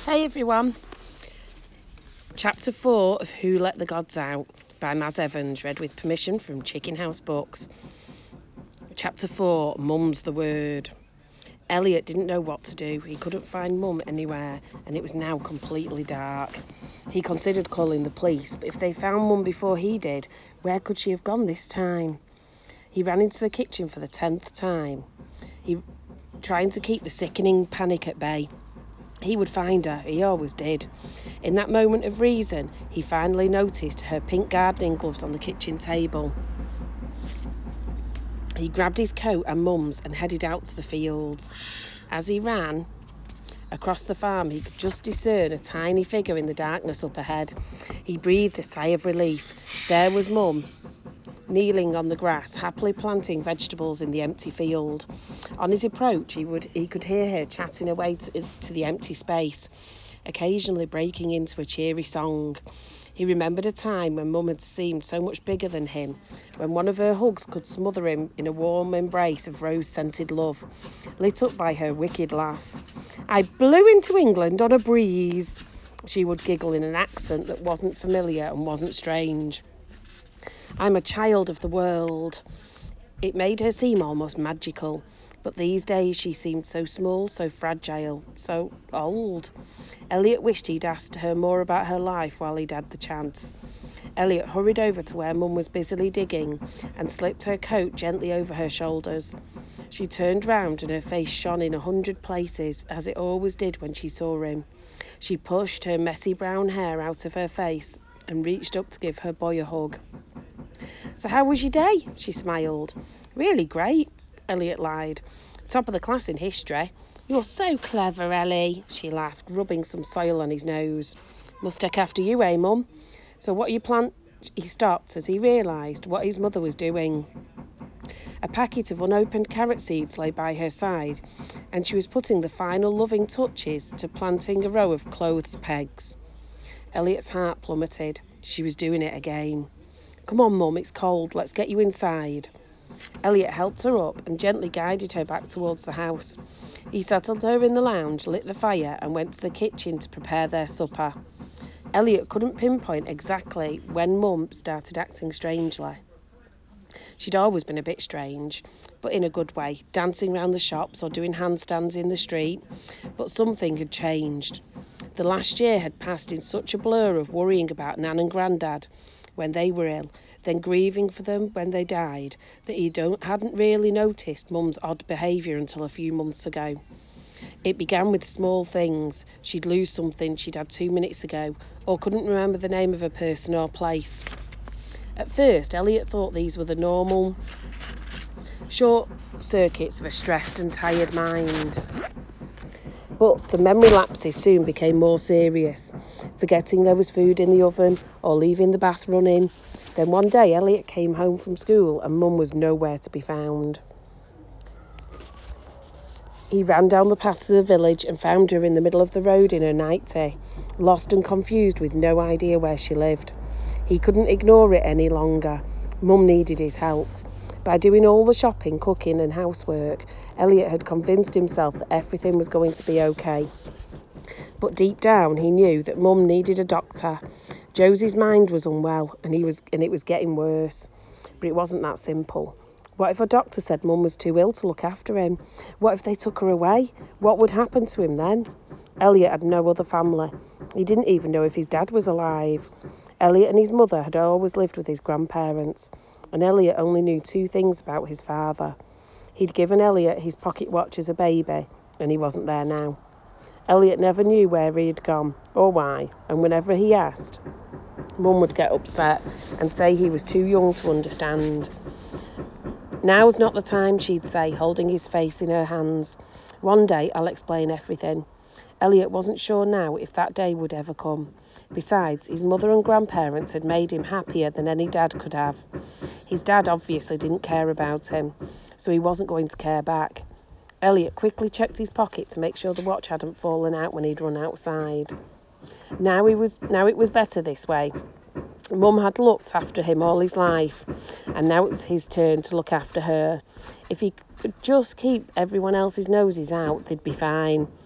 Hey everyone! Chapter 4 of Who Let the Gods Out by Maz Evans, read with permission from Chicken House Books. Chapter 4, Mum's the Word. Elliot didn't know what to do. He couldn't find Mum anywhere, and it was now completely dark. He considered calling the police, but if they found Mum before he did, where could she have gone this time? He ran into the kitchen for the 10th time, trying to keep the sickening panic at bay. He would find her, he always did. In that moment of reason, he finally noticed her pink gardening gloves on the kitchen table. He grabbed his coat and Mum's and headed out to the fields. As he ran across the farm, he could just discern a tiny figure in the darkness up ahead. He breathed a sigh of relief. There was Mum, kneeling on the grass, happily planting vegetables in the empty field. On his approach, he could hear her chatting away to the empty space, occasionally breaking into a cheery song. He remembered a time when Mum had seemed so much bigger than him, when one of her hugs could smother him in a warm embrace of rose-scented love, lit up by her wicked laugh. "I blew into England on a breeze," she would giggle in an accent that wasn't familiar and wasn't strange. "I'm a child of the world." It made her seem almost magical, but these days she seemed so small, so fragile, so old. Elliot wished he'd asked her more about her life while he'd had the chance. Elliot hurried over to where Mum was busily digging and slipped her coat gently over her shoulders. She turned round and her face shone in 100 places, as it always did when she saw him. She pushed her messy brown hair out of her face and reached up to give her boy a hug. "So how was your day?" she smiled. "Really great," Elliot lied. "Top of the class in history." "You're so clever, Ellie," she laughed, rubbing some soil on his nose. "Must take after you, eh, Mum? So what you plant?" He stopped as he realised what his mother was doing. A packet of unopened carrot seeds lay by her side, and she was putting the final loving touches to planting a row of clothes pegs. Elliot's heart plummeted. She was doing it again. "Come on, Mum, it's cold. Let's get you inside." Elliot helped her up and gently guided her back towards the house. He settled her in the lounge, lit the fire, and went to the kitchen to prepare their supper. Elliot couldn't pinpoint exactly when Mum started acting strangely. She'd always been a bit strange, but in a good way, dancing round the shops or doing handstands in the street. But something had changed. The last year had passed in such a blur of worrying about Nan and Grandad when they were ill, then grieving for them when they died, that he hadn't really noticed Mum's odd behaviour until a few months ago. It began with small things. She'd lose something she'd had 2 minutes ago, or couldn't remember the name of a person or place. At first, Elliot thought these were the normal short circuits of a stressed and tired mind. But the memory lapses soon became more serious, forgetting there was food in the oven or leaving the bath running. Then one day Elliot came home from school and Mum was nowhere to be found. He ran down the path to the village and found her in the middle of the road in her nightie, lost and confused with no idea where she lived. He couldn't ignore it any longer. Mum needed his help. By doing all the shopping, cooking and housework, Elliot had convinced himself that everything was going to be okay. But deep down he knew that Mum needed a doctor. Josie's mind was unwell and it was getting worse. But it wasn't that simple. What if a doctor said Mum was too ill to look after him? What if they took her away? What would happen to him then? Elliot had no other family. He didn't even know if his dad was alive. Elliot and his mother had always lived with his grandparents, and Elliot only knew 2 things about his father. He'd given Elliot his pocket watch as a baby, and he wasn't there now. Elliot never knew where he had gone, or why, and whenever he asked, Mum would get upset and say he was too young to understand. "Now's not the time," she'd say, holding his face in her hands. "One day I'll explain everything." Elliot wasn't sure now if that day would ever come. Besides, his mother and grandparents had made him happier than any dad could have. His dad obviously didn't care about him, so he wasn't going to care back. Elliot quickly checked his pocket to make sure the watch hadn't fallen out when he'd run outside. Now it was better this way. Mum had looked after him all his life, and now it was his turn to look after her. If he could just keep everyone else's noses out, they'd be fine.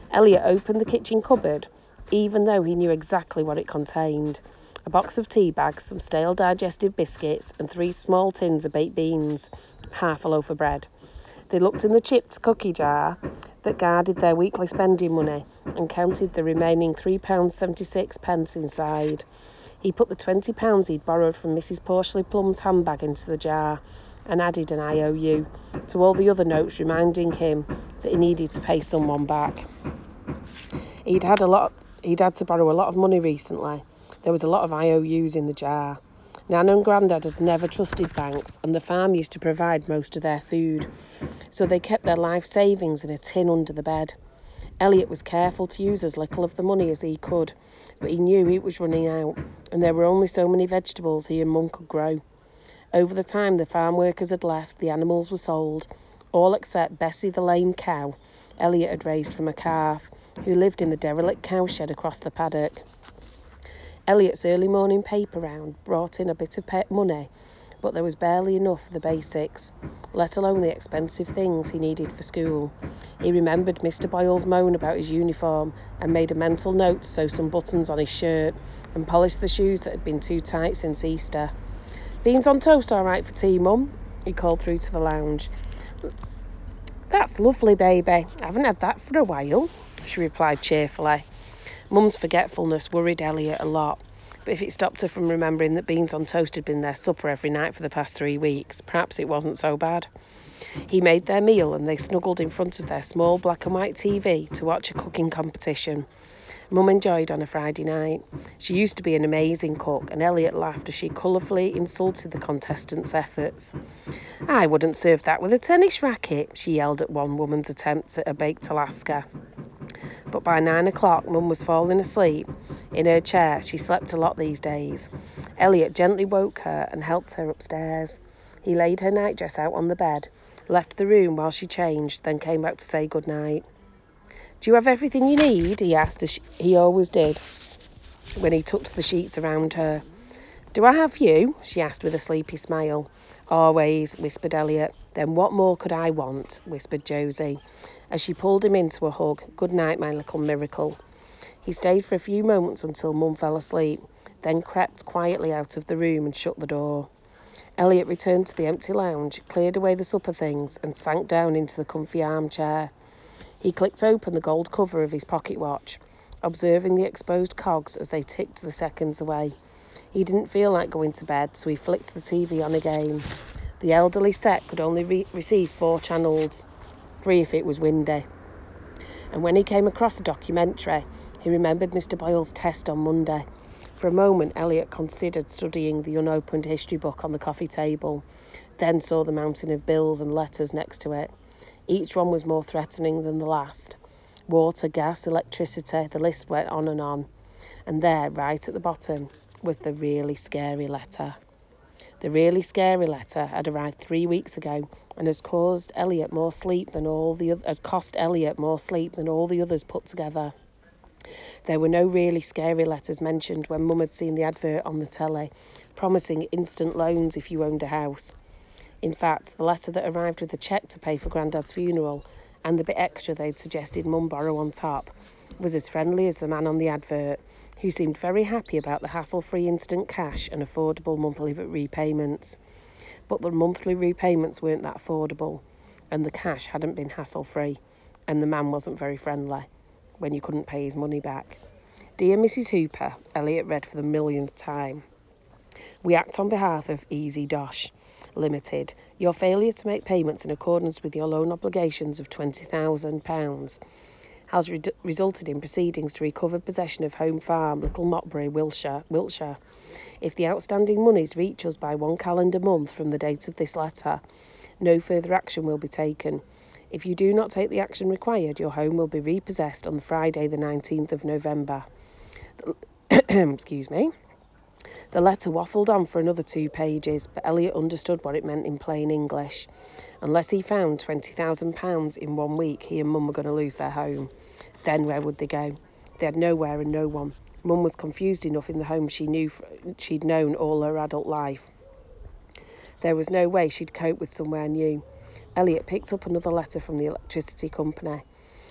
Elliot opened the kitchen cupboard, even though he knew exactly what it contained. A box of tea bags, some stale digestive biscuits, and 3 small tins of baked beans, half a loaf of bread. They looked in the chipped cookie jar that guarded their weekly spending money and counted the remaining £3.76 inside. He put the £20 he'd borrowed from Mrs. Porchley Plum's handbag into the jar and added an IOU to all the other notes reminding him that he needed to pay someone back. He'd had to borrow a lot of money recently. There was a lot of IOUs in the jar. Nan and Grandad had never trusted banks, and the farm used to provide most of their food, so they kept their life savings in a tin under the bed. Elliot was careful to use as little of the money as he could, but he knew it was running out, and there were only so many vegetables he and Mum could grow. Over the time the farm workers had left, the animals were sold, all except Bessie the lame cow Elliot had raised from a calf, who lived in the derelict cowshed across the paddock. Elliot's early morning paper round brought in a bit of money, but there was barely enough for the basics, let alone the expensive things he needed for school. He remembered Mr. Boyle's moan about his uniform and made a mental note to sew some buttons on his shirt and polish the shoes that had been too tight since Easter. "Beans on toast all right for tea, Mum?" he called through to the lounge. "That's lovely, baby. I haven't had that for a while," she replied cheerfully. Mum's forgetfulness worried Elliot a lot, but if it stopped her from remembering that beans on toast had been their supper every night for the past 3 weeks, perhaps it wasn't so bad. He made their meal and they snuggled in front of their small black and white TV to watch a cooking competition. Mum enjoyed on a Friday night. She used to be an amazing cook, and Elliot laughed as she colourfully insulted the contestants' efforts. "I wouldn't serve that with a tennis racket," she yelled at one woman's attempt at a baked Alaska. But by 9 o'clock, Mum was falling asleep in her chair. She slept a lot these days. Elliot gently woke her and helped her upstairs. He laid her nightdress out on the bed, left the room while she changed, then came back to say good night. "Do you have everything you need?" he asked, as he always did when he tucked the sheets around her. "Do I have you?" she asked with a sleepy smile. "Always," whispered Elliot. "Then what more could I want?" whispered Josie, as she pulled him into a hug. "Good night, my little miracle." He stayed for a few moments until Mum fell asleep, then crept quietly out of the room and shut the door. Elliot returned to the empty lounge, cleared away the supper things, and sank down into the comfy armchair. He clicked open the gold cover of his pocket watch, observing the exposed cogs as they ticked the seconds away. He didn't feel like going to bed, so he flicked the TV on again. The elderly set could only receive 4 channels, 3 if it was windy. And when he came across a documentary, he remembered Mr. Boyle's test on Monday. For a moment, Elliot considered studying the unopened history book on the coffee table, then saw the mountain of bills and letters next to it. Each one was more threatening than the last. Water, gas, electricity, the list went on. And there, right at the bottom, was the really scary letter. The really scary letter had arrived 3 weeks ago and has cost Elliot more sleep than all the others put together. There were no really scary letters mentioned when Mum had seen the advert on the telly, promising instant loans if you owned a house. In fact, the letter that arrived with the cheque to pay for Grandad's funeral, and the bit extra they'd suggested Mum borrow on top, was as friendly as the man on the advert, who seemed very happy about the hassle-free instant cash and affordable monthly repayments. But the monthly repayments weren't that affordable, and the cash hadn't been hassle-free, and the man wasn't very friendly when you couldn't pay his money back. "Dear Mrs. Hooper," Elliot read for the millionth time. "We act on behalf of Easy Dosh Limited. Your failure to make payments in accordance with your loan obligations of £20,000 has resulted in proceedings to recover possession of Home Farm, Little Motbury, Wiltshire. If the outstanding monies reach us by 1 calendar month from the date of this letter, no further action will be taken. If you do not take the action required, your home will be repossessed on Friday the 19th of November. Excuse me. The letter waffled on for another 2 pages, but Elliot understood what it meant in plain English. Unless he found £20,000 in 1 week, he and Mum were going to lose their home. Then where would they go? They had nowhere and no one. Mum was confused enough in the home she'd known all her adult life. There was no way she'd cope with somewhere new. Elliot picked up another letter from the electricity company.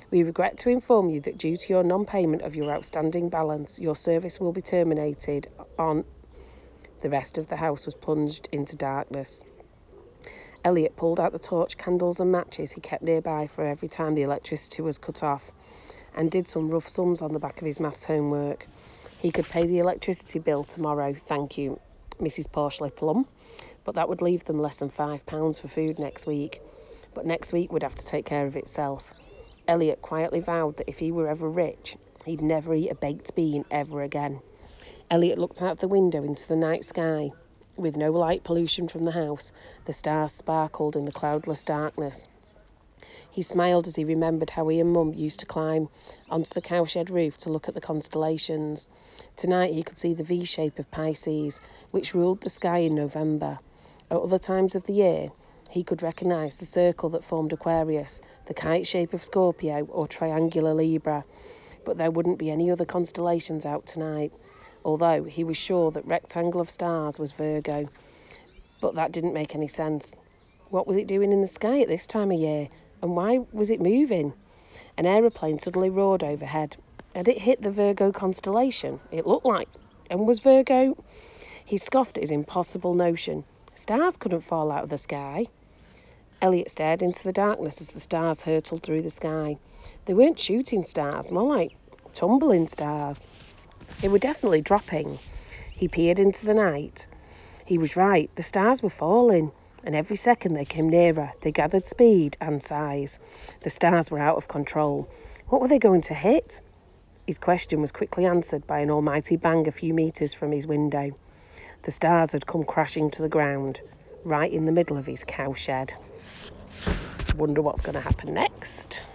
We regret to inform you that due to your non-payment of your outstanding balance, your service will be terminated on... The rest of the house was plunged into darkness. Elliot pulled out the torch, candles and matches he kept nearby for every time the electricity was cut off, and did some rough sums on the back of his maths homework. He could pay the electricity bill tomorrow, thank you, Mrs. Porchley Plum, but that would leave them less than £5 for food next week. But next week would have to take care of itself. Elliot quietly vowed that if he were ever rich, he'd never eat a baked bean ever again. Elliot looked out the window into the night sky. With no light pollution from the house, the stars sparkled in the cloudless darkness. He smiled as he remembered how he and Mum used to climb onto the cowshed roof to look at the constellations. Tonight he could see the V-shape of Pisces, which ruled the sky in November. At other times of the year, he could recognise the circle that formed Aquarius, the kite shape of Scorpio, or triangular Libra. But there wouldn't be any other constellations out tonight, although he was sure that rectangle of stars was Virgo. But that didn't make any sense. What was it doing in the sky at this time of year? And why was it moving? An aeroplane suddenly roared overhead. Had it hit the Virgo constellation? It looked like. And was Virgo... He scoffed at his impossible notion. Stars couldn't fall out of the sky. Elliot stared into the darkness as the stars hurtled through the sky. They weren't shooting stars, more like tumbling stars. They were definitely dropping. He peered into the night. He was right. The stars were falling, and every second they came nearer. They gathered speed and size. The stars were out of control. What were they going to hit? His question was quickly answered by an almighty bang a few metres from his window. The stars had come crashing to the ground, right in the middle of his cowshed. Wonder what's going to happen next.